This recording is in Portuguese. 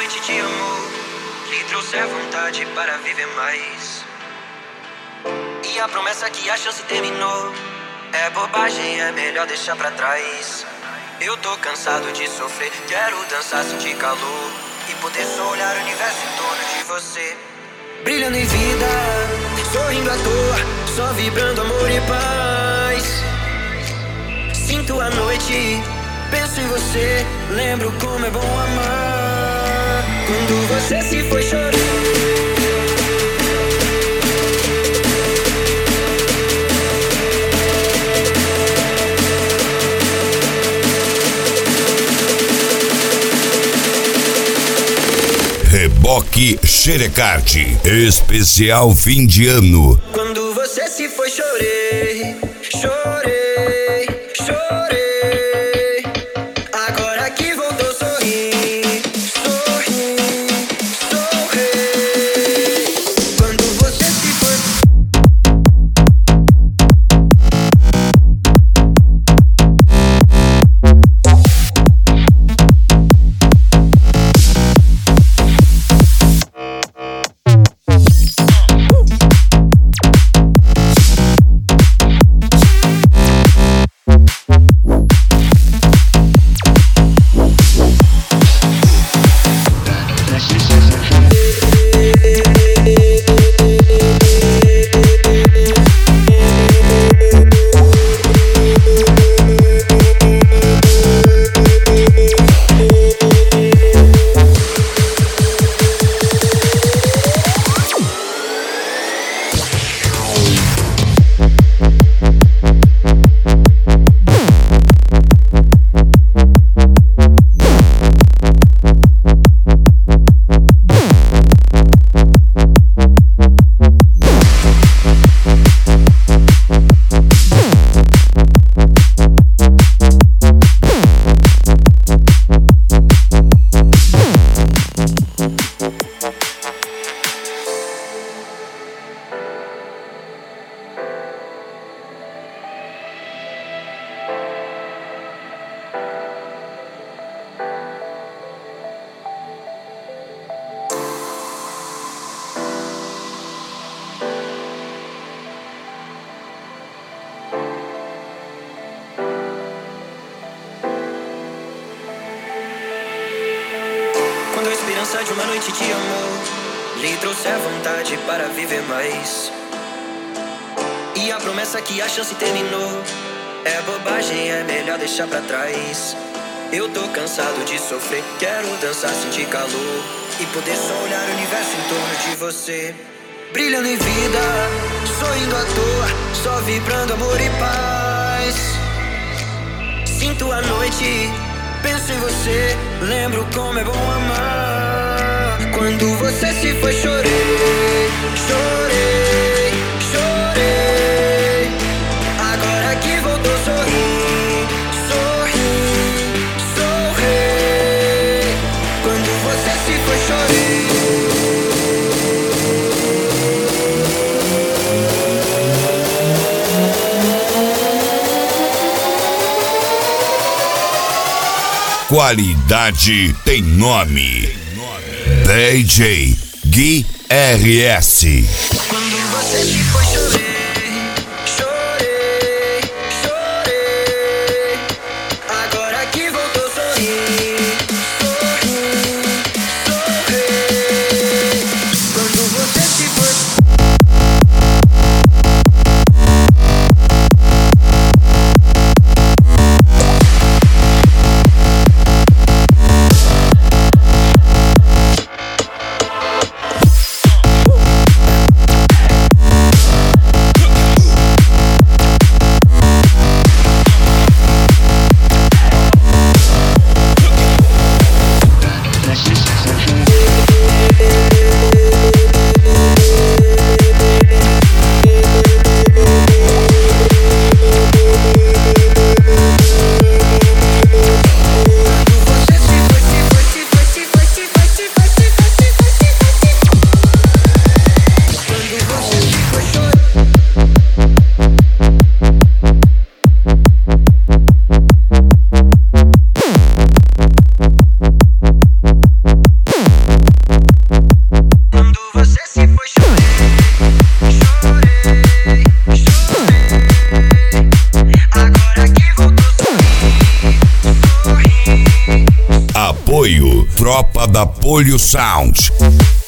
noite de amor lhe trouxe a vontade para viver mais. E a promessa que a chance terminou é bobagem, é melhor deixar pra trás. Eu tô cansado de sofrer, quero dançar, sentir calor e poder só olhar o universo em torno de você. Brilhando em vida, sorrindo à toa, só vibrando amor e paz. Sinto a noite, penso em você, lembro como é bom amar. Quando você se foi, chorei. Reboque Xerecard, especial fim de ano. Quando você se foi, chorei, chorei, chorei. Agora que voltou, sorri, sorri, sorri. Quando você se foi. Quando a esperança de uma noite de amor lhe trouxe a vontade para viver mais. E a promessa que a chance terminou é bobagem, é melhor deixar pra trás. Eu tô cansado de sofrer, quero dançar, sentir calor e poder só olhar o universo em torno de você. Brilhando em vida, sorrindo à toa, só vibrando amor e paz. Sinto a noite, penso em você, lembro como é bom amar. Quando você se foi, chorei, chorei, chorei. Agora que voltou, sorri, sorri, sorri. Quando você se foi, chorei. Qualidade tem nome. DJ Gui RS. Quando você se foi, chorei, chorei, chorei. Agora que voltou, sorri, sorri, sorri. Quando você se foi. Apoio Tropa da Polio Sound.